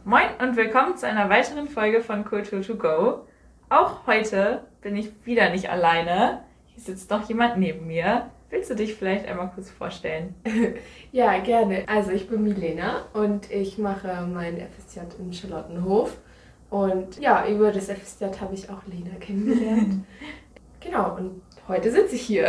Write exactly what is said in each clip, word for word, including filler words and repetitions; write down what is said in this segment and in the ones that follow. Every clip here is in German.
Moin und willkommen zu einer weiteren Folge von Kultur to go. Auch heute bin ich wieder nicht alleine. Hier sitzt noch jemand neben mir. Willst du dich vielleicht einmal kurz vorstellen? Ja, gerne. Also ich bin Milena und ich mache mein F S J in Charlottenhof. Und ja, über das F S J habe ich auch Lena kennengelernt. Genau, und heute sitze ich hier.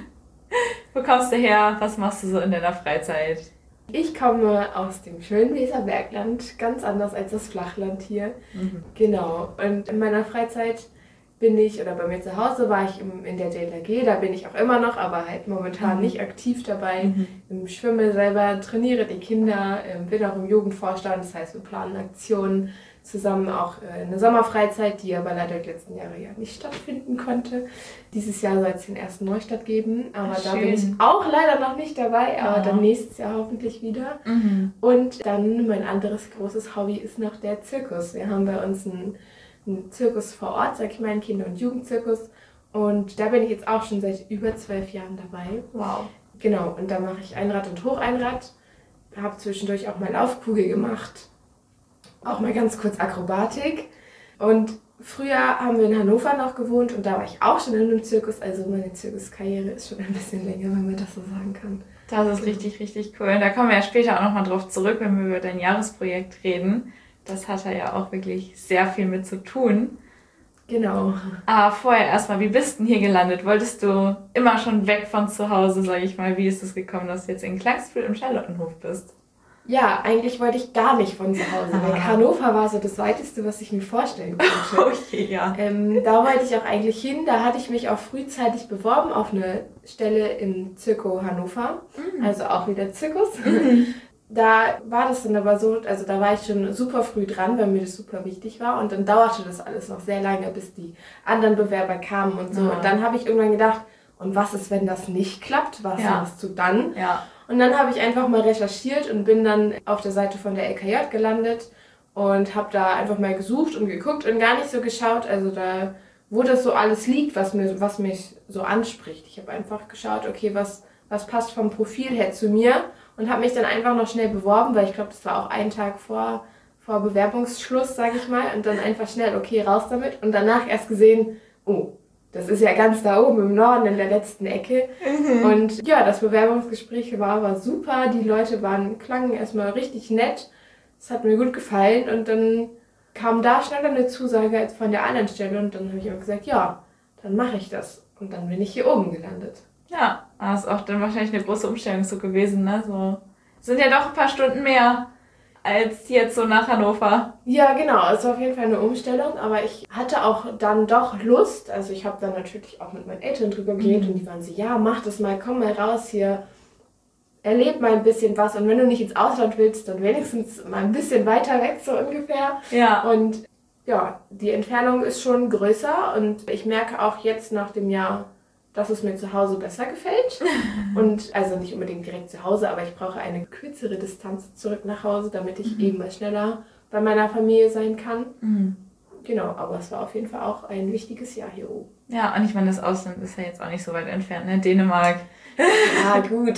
Wo kommst du her? Was machst du so in deiner Freizeit? Ich komme aus dem schönen Weserbergland, ganz anders als das Flachland hier. Mhm. Genau, und in meiner Freizeit bin ich, oder bei mir zu Hause war ich im, in der D L R G, da bin ich auch immer noch, aber halt momentan mhm. nicht aktiv dabei. Mhm. Ich schwimme selber, trainiere die Kinder, bin auch im Jugendvorstand, das heißt wir planen Aktionen zusammen, auch eine Sommerfreizeit, die aber leider die letzten Jahre ja nicht stattfinden konnte. Dieses Jahr soll es den ersten Neustart geben, aber Ach, da bin ich auch leider noch nicht dabei, aber ja. dann nächstes Jahr hoffentlich wieder. Mhm. Und dann mein anderes großes Hobby ist noch der Zirkus. Wir haben bei uns einen, einen Zirkus vor Ort, sag ich mal, einen Kinder- und Jugendzirkus. Und da bin ich jetzt auch schon seit über zwölf Jahren dabei. Wow. Genau, und da mache ich Einrad und Hocheinrad. Habe zwischendurch auch mal Laufkugel gemacht. Auch mal ganz kurz Akrobatik. Und früher haben wir in Hannover noch gewohnt und da war ich auch schon in einem Zirkus. Also meine Zirkuskarriere ist schon ein bisschen länger, wenn man das so sagen kann. Das ist richtig, richtig cool. Und da kommen wir ja später auch nochmal drauf zurück, wenn wir über dein Jahresprojekt reden. Das hat da ja auch wirklich sehr viel mit zu tun. Genau. Aber vorher erstmal, wie bist du denn hier gelandet? Wolltest du immer schon weg von zu Hause, sage ich mal? Wie ist es gekommen, dass du jetzt in Klagsville im Charlottenhof bist? Ja, eigentlich wollte ich gar nicht von zu Hause weg. Hannover war so das Weiteste, was ich mir vorstellen konnte. Okay, ja. Ähm, da wollte ich auch eigentlich hin. Da hatte ich mich auch frühzeitig beworben auf eine Stelle im Zirko Hannover. Mhm. Also auch wieder Zirkus. Mhm. Da war das dann aber so, also da war ich schon super früh dran, weil mir das super wichtig war. Und dann dauerte das alles noch sehr lange, bis die anderen Bewerber kamen und so. Ja. Und dann habe ich irgendwann gedacht, und was ist, wenn das nicht klappt? Was ja. machst du dann? Ja. Und dann habe ich einfach mal recherchiert und bin dann auf der Seite von der L K J gelandet und habe da einfach mal gesucht und geguckt und gar nicht so geschaut, also da, wo das so alles liegt, was, mir, was mich so anspricht. Ich habe einfach geschaut, okay, was, was passt vom Profil her zu mir und habe mich dann einfach noch schnell beworben, weil ich glaube, das war auch einen Tag vor, vor Bewerbungsschluss, sage ich mal, und dann einfach schnell, okay, raus damit und danach erst gesehen, oh, das ist ja ganz da oben im Norden in der letzten Ecke. Mhm. Und ja, das Bewerbungsgespräch war aber super. Die Leute waren, klangen erstmal richtig nett. Es hat mir gut gefallen. Und dann kam da schneller eine Zusage als von der anderen Stelle. Und dann habe ich auch gesagt, ja, dann mache ich das. Und dann bin ich hier oben gelandet. Ja, das ist auch dann wahrscheinlich eine große Umstellung so gewesen, ne? So, sind ja doch ein paar Stunden mehr als jetzt so nach Hannover. Ja, genau. Es war auf jeden Fall eine Umstellung, aber ich hatte auch dann doch Lust. Also ich habe dann natürlich auch mit meinen Eltern drüber geredet mhm. und die waren so, ja, mach das mal, komm mal raus hier, erleb mal ein bisschen was. Und wenn du nicht ins Ausland willst, dann wenigstens mal ein bisschen weiter weg, so ungefähr. Ja. Und ja, die Entfernung ist schon größer und ich merke auch jetzt nach dem Jahr, dass es mir zu Hause besser gefällt. Und also nicht unbedingt direkt zu Hause, aber ich brauche eine kürzere Distanz zurück nach Hause, damit ich mhm. eben mal schneller bei meiner Familie sein kann. Mhm. Genau, aber es war auf jeden Fall auch ein wichtiges Jahr hier oben. Ja, und ich meine, das Ausland ist ja jetzt auch nicht so weit entfernt, ne? Dänemark. Ja, gut.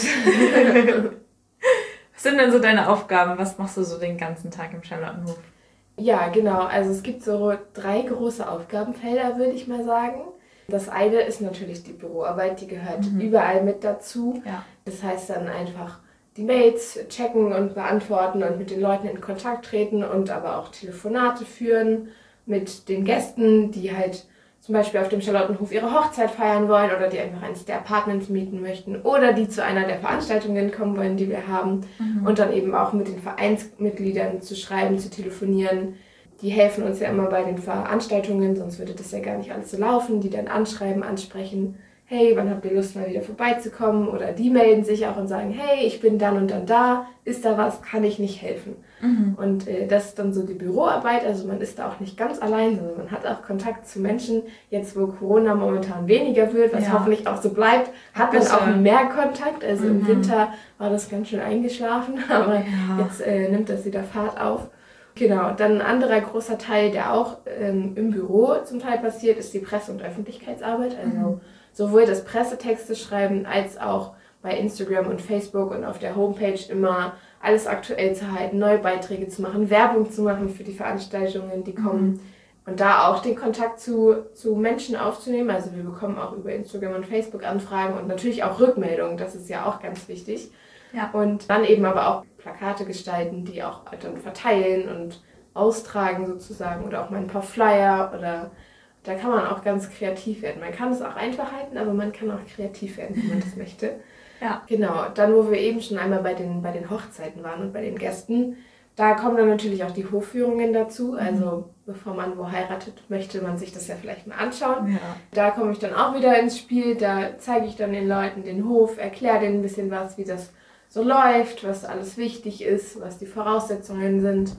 Was sind denn so deine Aufgaben? Was machst du so den ganzen Tag im Charlottenhof? Ja, genau. Also es gibt so drei große Aufgabenfelder, würde ich mal sagen. Das eine ist natürlich die Büroarbeit, die gehört mhm. überall mit dazu. Ja. Das heißt dann einfach die Mails checken und beantworten und mit den Leuten in Kontakt treten und aber auch Telefonate führen mit den Gästen, die halt zum Beispiel auf dem Charlottenhof ihre Hochzeit feiern wollen oder die einfach eines der Apartments mieten möchten oder die zu einer der Veranstaltungen kommen wollen, die wir haben. Mhm. Und dann eben auch mit den Vereinsmitgliedern zu schreiben, zu telefonieren. Die helfen uns ja immer bei den Veranstaltungen, sonst würde das ja gar nicht alles so laufen. Die dann anschreiben, ansprechen, hey, wann habt ihr Lust, mal wieder vorbeizukommen? Oder die melden sich auch und sagen, hey, ich bin dann und dann da, ist da was, kann ich nicht helfen? Mhm. Und äh, das ist dann so die Büroarbeit, also man ist da auch nicht ganz allein, sondern man hat auch Kontakt zu Menschen. Jetzt, wo Corona momentan weniger wird, was ja. hoffentlich auch so bleibt, hat man auch mehr Kontakt. Also mhm. im Winter war das ganz schön eingeschlafen, aber ja. jetzt äh, nimmt das wieder Fahrt auf. Genau, dann ein anderer großer Teil, der auch ähm, im Büro zum Teil passiert, ist die Presse- und Öffentlichkeitsarbeit. Also mhm. sowohl das Pressetexte schreiben als auch bei Instagram und Facebook und auf der Homepage immer alles aktuell zu halten, neue Beiträge zu machen, Werbung zu machen für die Veranstaltungen, die kommen. Mhm. Und da auch den Kontakt zu, zu Menschen aufzunehmen. Also wir bekommen auch über Instagram und Facebook Anfragen und natürlich auch Rückmeldungen. Das ist ja auch ganz wichtig. Ja. Und dann eben aber auch Plakate gestalten, die auch dann verteilen und austragen sozusagen. Oder auch mal ein paar Flyer oder... Da kann man auch ganz kreativ werden. Man kann es auch einfach halten, aber man kann auch kreativ werden, wenn man das möchte. Ja. Genau. Dann, wo wir eben schon einmal bei den, bei den Hochzeiten waren und bei den Gästen, da kommen dann natürlich auch die Hofführungen dazu. Also bevor man wo heiratet, möchte man sich das ja vielleicht mal anschauen. Ja. Da komme ich dann auch wieder ins Spiel. Da zeige ich dann den Leuten den Hof, erkläre denen ein bisschen was, wie das so läuft, was alles wichtig ist, was die Voraussetzungen sind.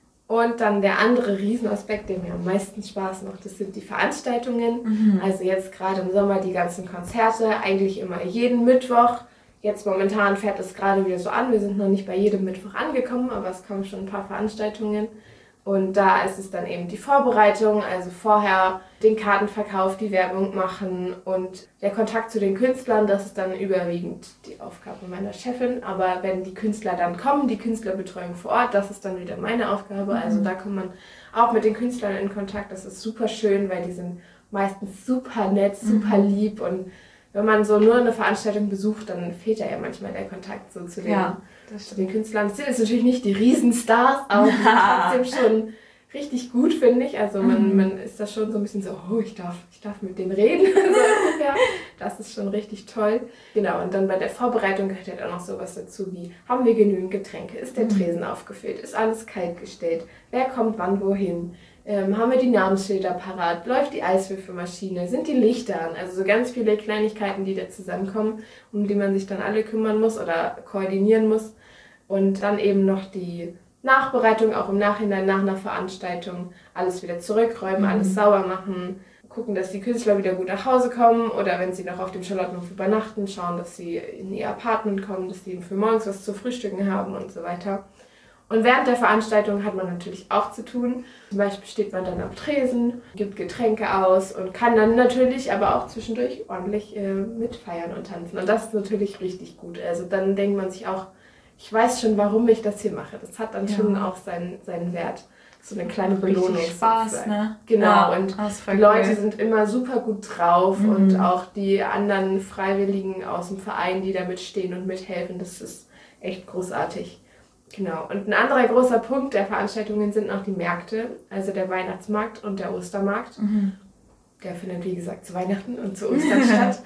Und dann der andere Riesenaspekt, der mir am meisten Spaß macht, das sind die Veranstaltungen. Mhm. Also jetzt gerade im Sommer die ganzen Konzerte, eigentlich immer jeden Mittwoch. Jetzt momentan fährt es gerade wieder so an. Wir sind noch nicht bei jedem Mittwoch angekommen, aber es kommen schon ein paar Veranstaltungen. Und da ist es dann eben die Vorbereitung, also vorher den Kartenverkauf, die Werbung machen und der Kontakt zu den Künstlern, das ist dann überwiegend die Aufgabe meiner Chefin. Aber wenn die Künstler dann kommen, die Künstlerbetreuung vor Ort, das ist dann wieder meine Aufgabe. Mhm. Also da kommt man auch mit den Künstlern in Kontakt, das ist super schön, weil die sind meistens super nett, super mhm. lieb und wenn man so nur eine Veranstaltung besucht, dann fehlt ja manchmal der Kontakt so zu den, ja, zu den Künstlern. Das sind jetzt natürlich nicht die Riesenstars, aber die sind trotzdem schon richtig gut, finde ich. Also man, mhm. man ist da schon so ein bisschen so, oh, ich darf, ich darf mit denen reden. So, ja, das ist schon richtig toll. Genau, und dann bei der Vorbereitung gehört halt auch noch sowas dazu wie, haben wir genügend Getränke? Ist der Tresen mhm. aufgefüllt? Ist alles kalt gestellt? Wer kommt wann wohin? Ähm, haben wir die Namensschilder parat? Läuft die Eiswürfelmaschine? Sind die Lichter an? Also so ganz viele Kleinigkeiten, die da zusammenkommen, um die man sich dann alle kümmern muss oder koordinieren muss. Und dann eben noch die Nachbereitung, auch im Nachhinein nach einer Veranstaltung. Alles wieder zurückräumen, mhm. alles sauber machen, gucken, dass die Künstler wieder gut nach Hause kommen oder wenn sie noch auf dem Charlottenhof übernachten, schauen, dass sie in ihr Apartment kommen, dass sie für morgens was zu frühstücken haben und so weiter. Und während der Veranstaltung hat man natürlich auch zu tun. Zum Beispiel steht man dann am Tresen, gibt Getränke aus und kann dann natürlich aber auch zwischendurch ordentlich äh, mitfeiern und tanzen. Und das ist natürlich richtig gut. Also dann denkt man sich auch, ich weiß schon, warum ich das hier mache. Das hat dann ja. schon auch seinen, seinen Wert. So eine kleine Belohnung. Richtig Spaß, ne? Genau, ja, und die Leute cool. sind immer super gut drauf mhm. und auch die anderen Freiwilligen aus dem Verein, die da mitstehen und mithelfen, das ist echt großartig. Genau. Und ein anderer großer Punkt der Veranstaltungen sind noch die Märkte, also der Weihnachtsmarkt und der Ostermarkt. Mhm. Der findet, wie gesagt, zu Weihnachten und zu Ostern statt.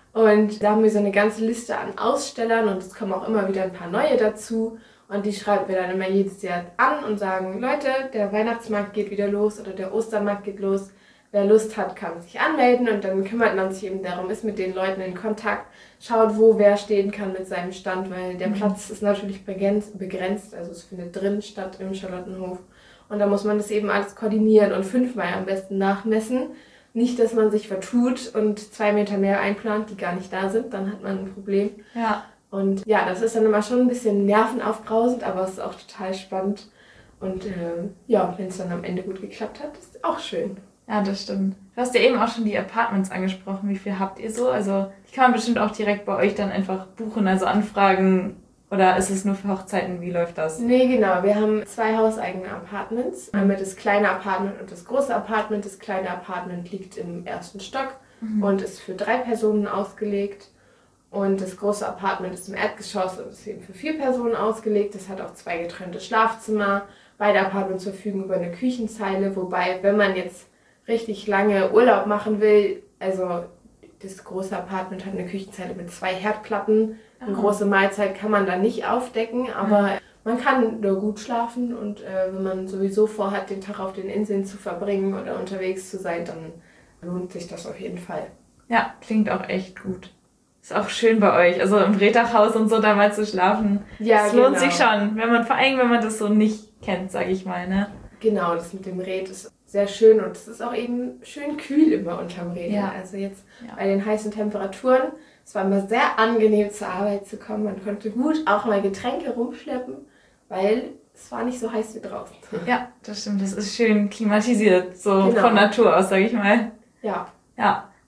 Und da haben wir so eine ganze Liste an Ausstellern und es kommen auch immer wieder ein paar neue dazu. Und die schreiben wir dann immer jedes Jahr an und sagen, Leute, der Weihnachtsmarkt geht wieder los oder der Ostermarkt geht los. Wer Lust hat, kann sich anmelden und dann kümmert man sich eben darum, ist mit den Leuten in Kontakt, schaut, wo wer stehen kann mit seinem Stand, weil der mhm. Platz ist natürlich begrenzt, also es findet drin statt im Charlottenhof. Und da muss man das eben alles koordinieren und fünfmal am besten nachmessen. Nicht, dass man sich vertut und zwei Meter mehr einplant, die gar nicht da sind, dann hat man ein Problem. Ja. Und ja, das ist dann immer schon ein bisschen nervenaufbrausend, aber es ist auch total spannend. Und äh, ja, wenn es dann am Ende gut geklappt hat, ist auch schön. Ja, das stimmt. Du hast ja eben auch schon die Apartments angesprochen. Wie viel habt ihr so? Also die kann man bestimmt auch direkt bei euch dann einfach buchen, also anfragen. Oder ist es nur für Hochzeiten? Wie läuft das? Nee, genau. Wir haben zwei hauseigene Apartments. Einmal das kleine Apartment und das große Apartment. Das kleine Apartment liegt im ersten Stock mhm. und ist für drei Personen ausgelegt. Und das große Apartment ist im Erdgeschoss und ist eben für vier Personen ausgelegt. Das hat auch zwei getrennte Schlafzimmer. Beide Apartments verfügen über eine Küchenzeile. Wobei, wenn man jetzt richtig lange Urlaub machen will, also das große Apartment hat eine Küchenzeile mit zwei Herdplatten. Eine oh. große Mahlzeit kann man da nicht aufdecken, aber ja. man kann da gut schlafen und äh, wenn man sowieso vorhat, den Tag auf den Inseln zu verbringen oder unterwegs zu sein, dann lohnt sich das auf jeden Fall. Ja, klingt auch echt gut. Ist auch schön bei euch, also im Rehtachhaus und so da mal zu schlafen. Ja, das lohnt genau. sich schon, wenn man, vor allem wenn man das so nicht kennt, sag ich mal, ne? Genau, das mit dem Reh ist sehr schön und es ist auch eben schön kühl immer unterm Reh. Ja. Also jetzt ja. bei den heißen Temperaturen, es war immer sehr angenehm zur Arbeit zu kommen. Man konnte gut auch mal Getränke rumschleppen, weil es war nicht so heiß wie draußen. Ja, das stimmt. Das ist schön klimatisiert, so genau. von Natur aus, sag ich mal. Ja. Ja.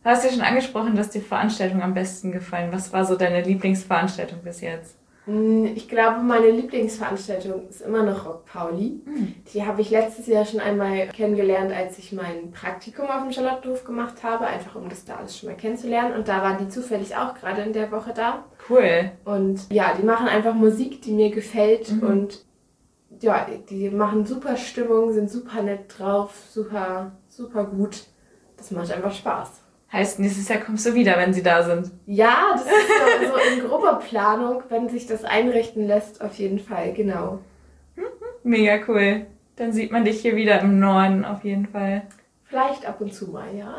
Du hast ja schon angesprochen, dass dir Veranstaltungen am besten gefallen. Was war so deine Lieblingsveranstaltung bis jetzt? Ich glaube, meine Lieblingsveranstaltung ist immer noch Rock Pauli. Mhm. Die habe ich letztes Jahr schon einmal kennengelernt, als ich mein Praktikum auf dem Charlottenhof gemacht habe, einfach um das da alles schon mal kennenzulernen. Und da waren die zufällig auch gerade in der Woche da. Cool. Und ja, die machen einfach Musik, die mir gefällt. Mhm. Und ja, die machen super Stimmung, sind super nett drauf, super, super gut. Das macht einfach Spaß. Heißt, nächstes Jahr kommst du wieder, wenn sie da sind? Ja, das ist so, so in grober Planung, wenn sich das einrichten lässt, auf jeden Fall, genau. Mega cool. Dann sieht man dich hier wieder im Norden, auf jeden Fall. Vielleicht ab und zu mal, ja.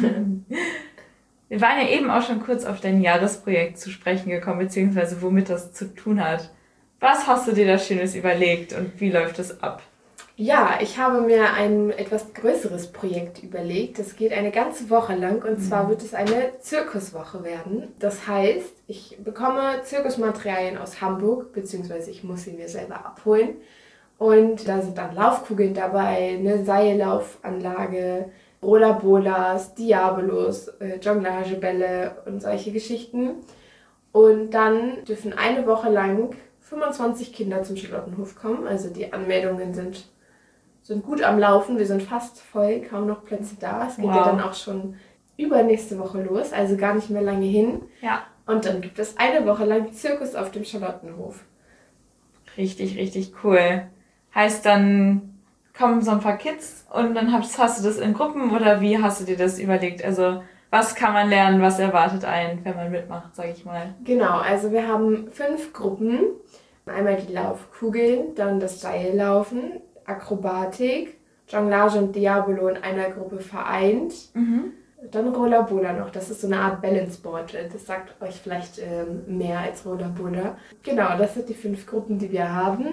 Wir waren ja eben auch schon kurz auf dein Jahresprojekt zu sprechen gekommen, beziehungsweise womit das zu tun hat. Was hast du dir da Schönes überlegt und wie läuft es ab? Ja, ich habe mir ein etwas größeres Projekt überlegt. Das geht eine ganze Woche lang und mhm. zwar wird es eine Zirkuswoche werden. Das heißt, ich bekomme Zirkusmaterialien aus Hamburg, beziehungsweise ich muss sie mir selber abholen. Und da sind dann Laufkugeln dabei, eine Seillaufanlage, Rollerbolas, Diabolos, äh, Jonglagebälle und solche Geschichten. Und dann dürfen eine Woche lang fünfundzwanzig Kinder zum Charlottenhof kommen. Also die Anmeldungen sind sind gut am Laufen, wir sind fast voll, kaum noch Plätze da. Es geht wow. ja dann auch schon übernächste Woche los, also gar nicht mehr lange hin. Ja. Und dann gibt es eine Woche lang Zirkus auf dem Charlottenhof. Richtig, richtig cool. Heißt dann, kommen so ein paar Kids und dann hast, hast du das in Gruppen oder wie hast du dir das überlegt? Also was kann man lernen, was erwartet einen, wenn man mitmacht, sag ich mal? Genau, also wir haben fünf Gruppen. Einmal die Laufkugeln, dann das Seillaufen, Akrobatik, Jonglage und Diabolo in einer Gruppe vereint. Mhm. Dann Rollerbola noch, das ist so eine Art Balanceboard. Das sagt euch vielleicht ähm, mehr als Rollerbola. Genau, das sind die fünf Gruppen, die wir haben.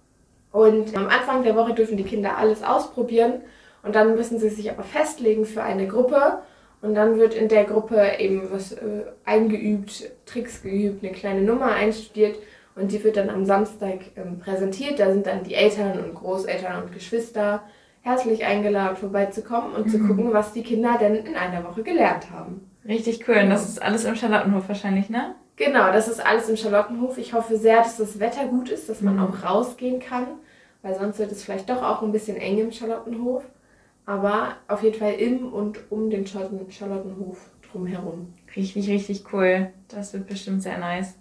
Und am Anfang der Woche dürfen die Kinder alles ausprobieren und dann müssen sie sich aber festlegen für eine Gruppe. Und dann wird in der Gruppe eben was äh, eingeübt, Tricks geübt, eine kleine Nummer einstudiert. Und die wird dann am Samstag ähm, präsentiert. Da sind dann die Eltern und Großeltern und Geschwister herzlich eingeladen, vorbeizukommen und mhm. zu gucken, was die Kinder denn in einer Woche gelernt haben. Richtig cool. Und das ist alles im Charlottenhof wahrscheinlich, ne? Genau, das ist alles im Charlottenhof. Ich hoffe sehr, dass das Wetter gut ist, dass man mhm. auch rausgehen kann, weil sonst wird es vielleicht doch auch ein bisschen eng im Charlottenhof. Aber auf jeden Fall im und um den Charlottenhof drumherum. Richtig, richtig cool. Das wird bestimmt sehr nice.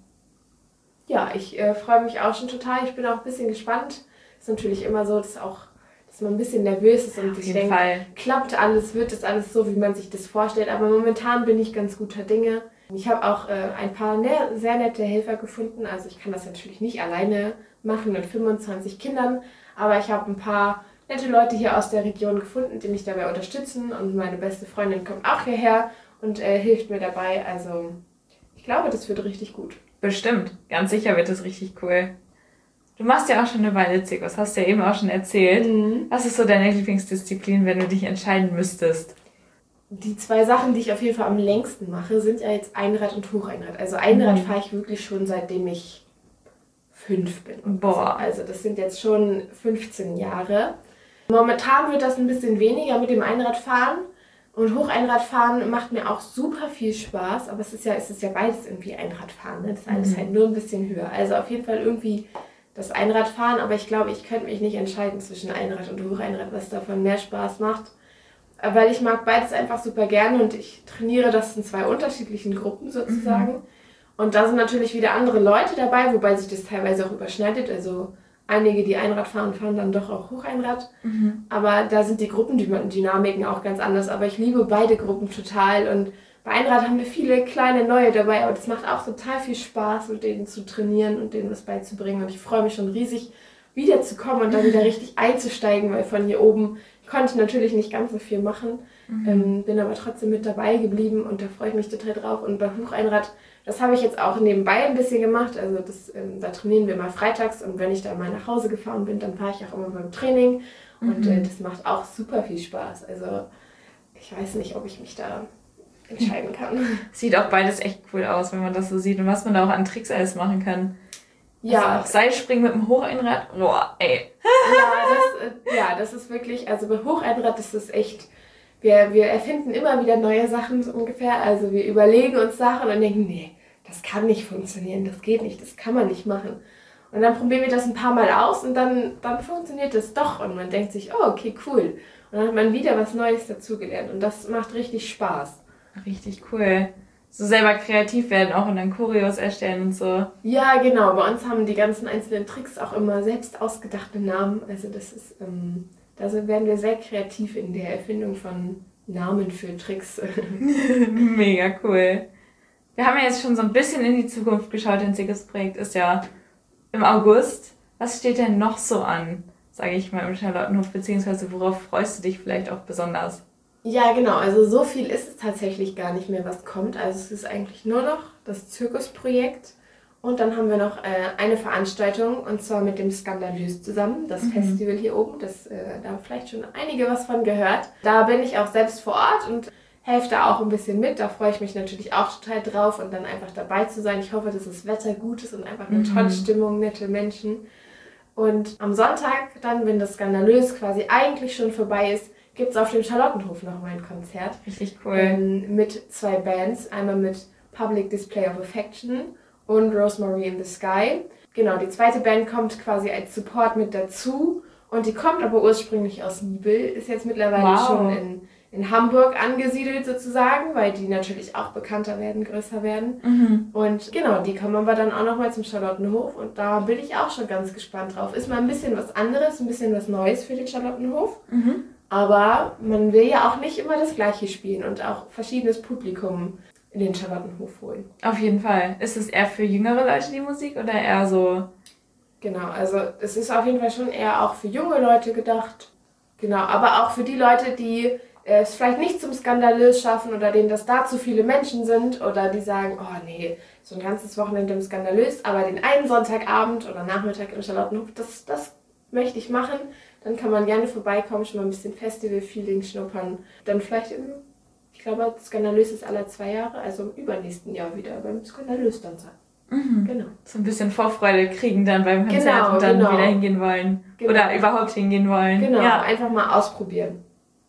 Ja, ich äh, freue mich auch schon total. Ich bin auch ein bisschen gespannt. Ist natürlich immer so, dass auch, dass man ein bisschen nervös ist und sich denkt, Fall. klappt alles, wird das alles so, wie man sich das vorstellt. Aber momentan bin ich ganz guter Dinge. Ich habe auch äh, ein paar ne, sehr nette Helfer gefunden. Also ich kann das natürlich nicht alleine machen mit fünfundzwanzig Kindern, aber ich habe ein paar nette Leute hier aus der Region gefunden, die mich dabei unterstützen. Und meine beste Freundin kommt auch hierher und äh, hilft mir dabei. Also ich glaube, das wird richtig gut. Bestimmt. Ganz sicher wird das richtig cool. Du machst ja auch schon eine Weile Zirkus, hast du ja eben auch schon erzählt. Mhm. Was ist so deine Lieblingsdisziplin, wenn du dich entscheiden müsstest? Die zwei Sachen, die ich auf jeden Fall am längsten mache, sind ja jetzt Einrad und Hocheinrad. Also Einrad mhm. fahre ich wirklich schon seitdem ich fünf bin. Boah. Also das sind jetzt schon fünfzehn Jahre. Momentan wird das ein bisschen weniger mit dem Einradfahren. Und Hocheinradfahren macht mir auch super viel Spaß, aber es ist ja, es ist ja beides irgendwie Einradfahren, ne? Das eine ist halt nur ein bisschen höher. Also auf jeden Fall irgendwie das Einradfahren, aber ich glaube, ich könnte mich nicht entscheiden zwischen Einrad und Hocheinrad, was davon mehr Spaß macht. Weil ich mag beides einfach super gerne und ich trainiere das in zwei unterschiedlichen Gruppen sozusagen. Mhm. Und da sind natürlich wieder andere Leute dabei, wobei sich das teilweise auch überschneidet. Also einige, die Einrad fahren, fahren dann doch auch Hocheinrad. Mhm. Aber da sind die Gruppendynamiken auch ganz anders. Aber ich liebe beide Gruppen total. Und bei Einrad haben wir viele kleine neue dabei. Aber das macht auch total viel Spaß, mit denen zu trainieren und denen was beizubringen. Und ich freue mich schon riesig, wiederzukommen und dann wieder richtig einzusteigen. Weil von hier oben konnte ich natürlich nicht ganz so viel machen. Mhm. Ähm, bin aber trotzdem mit dabei geblieben. Und da freue ich mich total drauf. Und bei Hocheinrad, das habe ich jetzt auch nebenbei ein bisschen gemacht. Also das, ähm, da trainieren wir mal freitags und wenn ich dann mal nach Hause gefahren bin, dann fahre ich auch immer beim Training. Und mhm. äh, das macht auch super viel Spaß. Also ich weiß nicht, ob ich mich da entscheiden kann. Sieht auch beides echt cool aus, wenn man das so sieht und was man da auch an Tricks alles machen kann. Ja. Also Seilspringen mit dem Hocheinrad, boah, ey. Ja das, äh, ja, das ist wirklich, also bei Hocheinrad ist das echt wir, wir erfinden immer wieder neue Sachen so ungefähr. Also wir überlegen uns Sachen und denken, nee, das kann nicht funktionieren, das geht nicht, das kann man nicht machen. Und dann probieren wir das ein paar Mal aus und dann, dann funktioniert das doch. Und man denkt sich, oh, okay, cool. Und dann hat man wieder was Neues dazugelernt. Und das macht richtig Spaß. Richtig cool. So selber kreativ werden auch und dann Choreos erstellen und so. Ja, genau. Bei uns haben die ganzen einzelnen Tricks auch immer selbst ausgedachte Namen. Also das ist, ähm, da werden wir sehr kreativ in der Erfindung von Namen für Tricks. Mega cool. Wir haben ja jetzt schon so ein bisschen in die Zukunft geschaut. Dein Projekt ist ja im August. Was steht denn noch so an, sage ich mal, im Charlottenhof, beziehungsweise worauf freust du dich vielleicht auch besonders? Ja, genau. Also so viel ist es tatsächlich gar nicht mehr, was kommt. Also es ist eigentlich nur noch das Zirkusprojekt. Und dann haben wir noch äh, eine Veranstaltung, und zwar mit dem Skandalös zusammen, das mhm. Festival hier oben. Das, äh, da haben vielleicht schon einige was von gehört. Da bin ich auch selbst vor Ort und helfe da auch ein bisschen mit. Da freue ich mich natürlich auch total drauf und dann einfach dabei zu sein. Ich hoffe, dass das Wetter gut ist und einfach eine mhm. tolle Stimmung, nette Menschen. Und am Sonntag dann, wenn das Skandalös quasi eigentlich schon vorbei ist, gibt es auf dem Charlottenhof noch mal ein Konzert. Richtig cool. Ähm, mit zwei Bands. Einmal mit Public Display of Affection und Rosemary in the Sky. Genau, die zweite Band kommt quasi als Support mit dazu. Und die kommt aber ursprünglich aus Nibel, ist jetzt mittlerweile wow. schon in, in Hamburg angesiedelt sozusagen, weil die natürlich auch bekannter werden, größer werden. Mhm. Und genau, die kommen aber dann auch nochmal zum Charlottenhof und da bin ich auch schon ganz gespannt drauf. Ist mal ein bisschen was anderes, ein bisschen was Neues für den Charlottenhof. Mhm. Aber man will ja auch nicht immer das Gleiche spielen und auch verschiedenes Publikum in den Charlottenhof holen. Auf jeden Fall. Ist es eher für jüngere Leute die Musik oder eher so... Genau, also es ist auf jeden Fall schon eher auch für junge Leute gedacht. Genau, aber auch für die Leute, die es vielleicht nicht zum Skandalös schaffen oder denen das da zu viele Menschen sind oder die sagen, oh nee, so ein ganzes Wochenende im Skandalös, aber den einen Sonntagabend oder Nachmittag im Charlottenhof, das, das möchte ich machen. Dann kann man gerne vorbeikommen, schon mal ein bisschen Festival-Feeling schnuppern. Dann vielleicht im, ich glaube, Skandalös ist alle zwei Jahre, also im übernächsten Jahr wieder beim Skandalös dann sein. Mhm. Genau. So ein bisschen Vorfreude kriegen dann beim Konzert genau, und dann genau. wieder hingehen wollen. Genau. Oder überhaupt hingehen wollen. Genau, ja. einfach mal ausprobieren.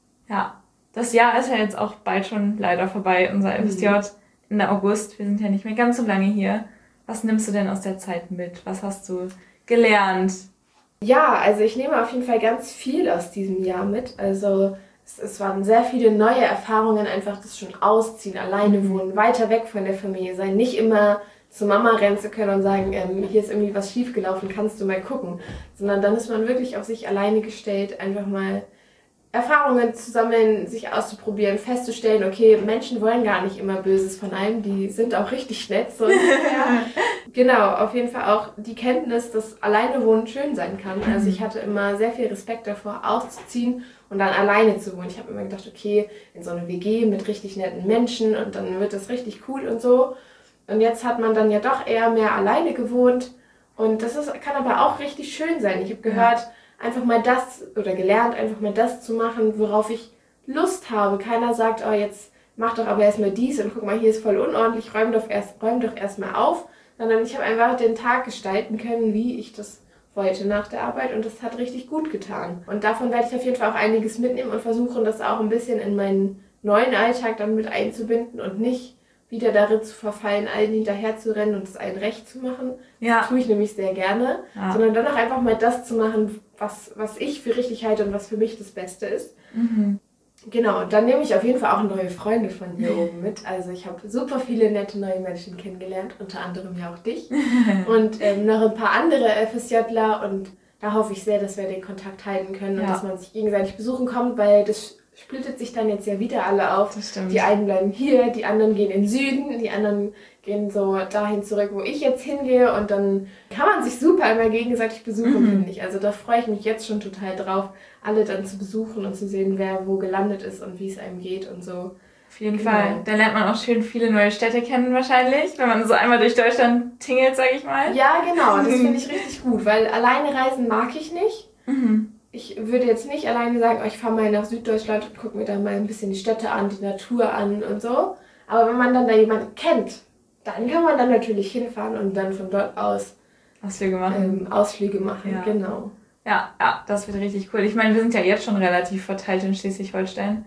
Ja, das Jahr ist ja jetzt auch bald schon leider vorbei, unser F S J mhm. Ende August. Wir sind ja nicht mehr ganz so lange hier. Was nimmst du denn aus der Zeit mit? Was hast du gelernt? Ja, also ich nehme auf jeden Fall ganz viel aus diesem Jahr mit. Also es, es waren sehr viele neue Erfahrungen, einfach das schon ausziehen, alleine wohnen, weiter weg von der Familie sein, nicht immer zu Mama rennen zu können und sagen, ähm, hier ist irgendwie was schiefgelaufen, kannst du mal gucken. Sondern dann ist man wirklich auf sich alleine gestellt, einfach mal Erfahrungen zu sammeln, sich auszuprobieren, festzustellen, okay, Menschen wollen gar nicht immer Böses von einem, die sind auch richtig nett. So ungefähr. Genau, auf jeden Fall auch die Kenntnis, dass alleine wohnen schön sein kann. Also ich hatte immer sehr viel Respekt davor, auszuziehen und dann alleine zu wohnen. Ich habe immer gedacht, okay, in so eine W G mit richtig netten Menschen und dann wird das richtig cool und so. Und jetzt hat man dann ja doch eher mehr alleine gewohnt und das ist, kann aber auch richtig schön sein. Ich habe gehört, einfach mal das oder gelernt, einfach mal das zu machen, worauf ich Lust habe. Keiner sagt, oh, jetzt mach doch aber erstmal dies und guck mal, hier ist voll unordentlich, räum doch erst, räum doch erstmal auf. Sondern ich habe einfach den Tag gestalten können, wie ich das wollte nach der Arbeit und das hat richtig gut getan. Und davon werde ich auf jeden Fall auch einiges mitnehmen und versuchen, das auch ein bisschen in meinen neuen Alltag dann mit einzubinden und nicht wieder darin zu verfallen, allen hinterher zu rennen und es allen recht zu machen. Ja. Das tue ich nämlich sehr gerne. Ja. Sondern dann auch einfach mal das zu machen, was, was ich für richtig halte und was für mich das Beste ist. Mhm. Genau, und dann nehme ich auf jeden Fall auch neue Freunde von hier oben mit. Also ich habe super viele nette neue Menschen kennengelernt, unter anderem ja auch dich. Und ähm, noch ein paar andere FSJler und da hoffe ich sehr, dass wir den Kontakt halten können und ja. dass man sich gegenseitig besuchen kommt, weil das splittet sich dann jetzt ja wieder alle auf. Die einen bleiben hier, die anderen gehen in den Süden, die anderen gehen so dahin zurück, wo ich jetzt hingehe und dann kann man sich super immer gegenseitig besuchen, mhm. finde ich. Also da freue ich mich jetzt schon total drauf, alle dann zu besuchen und zu sehen, wer wo gelandet ist und wie es einem geht und so. Auf jeden genau. Fall. Da lernt man auch schön viele neue Städte kennen wahrscheinlich, wenn man so einmal durch Deutschland tingelt, sag ich mal. Ja, genau. Das finde ich richtig gut, weil alleine reisen mag ich nicht. Mhm. Ich würde jetzt nicht alleine sagen, oh, ich fahre mal nach Süddeutschland und gucke mir da mal ein bisschen die Städte an, die Natur an und so. Aber wenn man dann da jemanden kennt, dann kann man dann natürlich hinfahren und dann von dort aus Ausflüge machen. Ähm, Ausflüge machen, ja. Genau. Ja, ja, das wird richtig cool. Ich meine, wir sind ja jetzt schon relativ verteilt in Schleswig-Holstein.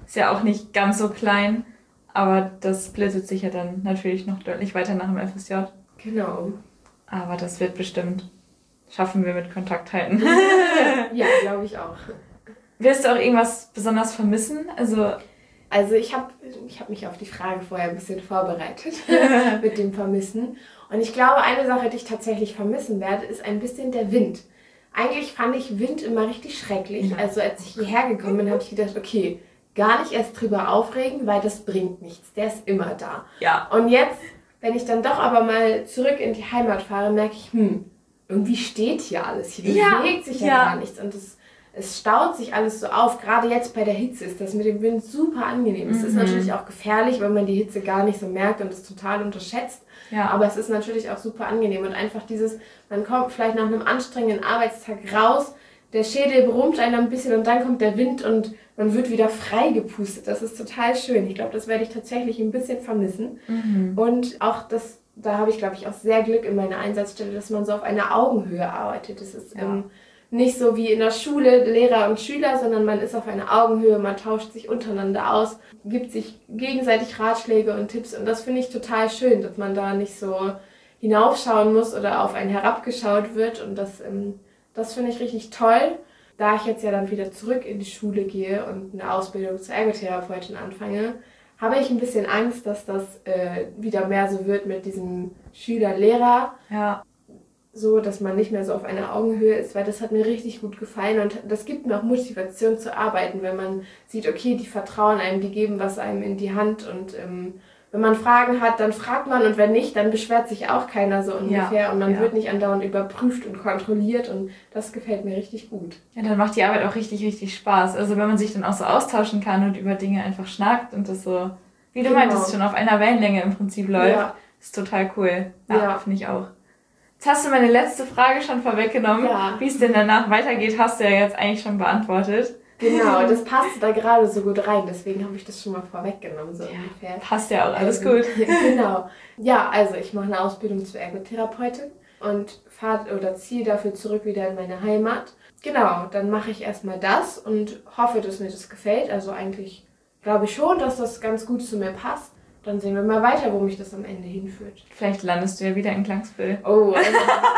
ist ja auch nicht ganz so klein, aber das splittet sich ja dann natürlich noch deutlich weiter nach dem F S J. Genau. Aber das wird bestimmt. Schaffen wir mit Kontakt halten. Ja, glaube ich auch. Wirst du auch irgendwas besonders vermissen? Also, also ich habe ich hab mich auf die Frage vorher ein bisschen vorbereitet mit dem Vermissen. Und ich glaube, eine Sache, die ich tatsächlich vermissen werde, ist ein bisschen der Wind. Eigentlich fand ich Wind immer richtig schrecklich. Also als ich hierher gekommen bin, habe ich gedacht, okay, gar nicht erst drüber aufregen, weil das bringt nichts. Der ist immer da. Ja. Und jetzt, wenn ich dann doch aber mal zurück in die Heimat fahre, merke ich, hm, irgendwie steht hier alles. Hier ja. bewegt sich ja, ja gar nichts. Und es, es staut sich alles so auf. Gerade jetzt bei der Hitze ist das mit dem Wind super angenehm. Mhm. Es ist natürlich auch gefährlich, wenn man die Hitze gar nicht so merkt und es total unterschätzt. Ja. Aber es ist natürlich auch super angenehm. Und einfach dieses, man kommt vielleicht nach einem anstrengenden Arbeitstag raus, der Schädel brummt einen ein bisschen und dann kommt der Wind und man wird wieder frei gepustet. Das ist total schön. Ich glaube, das werde ich tatsächlich ein bisschen vermissen. Mhm. Und auch das, da habe ich, glaube ich, auch sehr Glück in meiner Einsatzstelle, dass man so auf einer Augenhöhe arbeitet. Das ist ja. ähm, nicht so wie in der Schule, Lehrer und Schüler, sondern man ist auf einer Augenhöhe, man tauscht sich untereinander aus, gibt sich gegenseitig Ratschläge und Tipps. Und das finde ich total schön, dass man da nicht so hinaufschauen muss oder auf einen herabgeschaut wird. Und das, ähm, das finde ich richtig toll. Da ich jetzt ja dann wieder zurück in die Schule gehe und eine Ausbildung zur Ergotherapeutin anfange, habe ich ein bisschen Angst, dass das äh, wieder mehr so wird mit diesem Schüler-Lehrer. Ja. So, dass man nicht mehr so auf einer Augenhöhe ist, weil das hat mir richtig gut gefallen und das gibt mir auch Motivation zu arbeiten, wenn man sieht, okay, die vertrauen einem, die geben was einem in die Hand und ähm, wenn man Fragen hat, dann fragt man und wenn nicht, dann beschwert sich auch keiner so ungefähr ja, und man ja. wird nicht andauernd überprüft und kontrolliert und das gefällt mir richtig gut. Ja, dann macht die Arbeit auch richtig, richtig Spaß. Also wenn man sich dann auch so austauschen kann und über Dinge einfach schnackt und das so, wie du genau. meintest, schon auf einer Wellenlänge im Prinzip läuft, ja. ist total cool. Ja, ja. finde ich auch. Jetzt hast du meine letzte Frage schon vorweggenommen. Ja. Wie es denn danach weitergeht, hast du ja jetzt eigentlich schon beantwortet. Genau, das passt da gerade so gut rein, deswegen habe ich das schon mal vorweggenommen, so ja, ungefähr. Passt ja auch, alles ähm, gut. Genau. Ja, also ich mache eine Ausbildung zur Ergotherapeutin und fahre oder ziehe dafür zurück wieder in meine Heimat. Genau, dann mache ich erstmal das und hoffe, dass mir das gefällt. Also eigentlich glaube ich schon, dass das ganz gut zu mir passt. Dann sehen wir mal weiter, wo mich das am Ende hinführt. Vielleicht landest du ja wieder in Klangsbüll. Oh, also,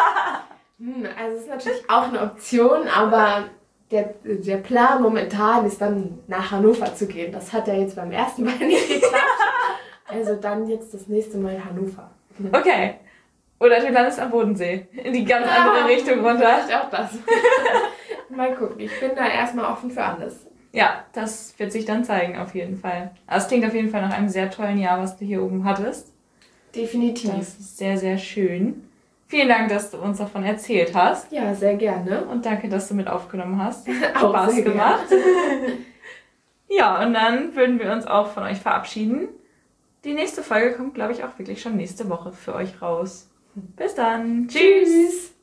hm, also es ist natürlich auch eine Option, aber der, der Plan momentan ist dann nach Hannover zu gehen. Das hat ja jetzt beim ersten Mal nicht geklappt. Also dann jetzt das nächste Mal Hannover. Okay. Oder du landest am Bodensee. In die ganz andere ja, Richtung runter. Vielleicht auch das. Mal gucken. Ich bin da erstmal offen für alles. Ja, das wird sich dann zeigen, auf jeden Fall. Also es klingt auf jeden Fall nach einem sehr tollen Jahr, was du hier oben hattest. Definitiv. Das ist sehr, sehr schön. Vielen Dank, dass du uns davon erzählt hast. Ja, sehr gerne. Und danke, dass du mit aufgenommen hast. Auch Spaß sehr gemacht. Ja, und dann würden wir uns auch von euch verabschieden. Die nächste Folge kommt, glaube ich, auch wirklich schon nächste Woche für euch raus. Bis dann. Tschüss. Tschüss.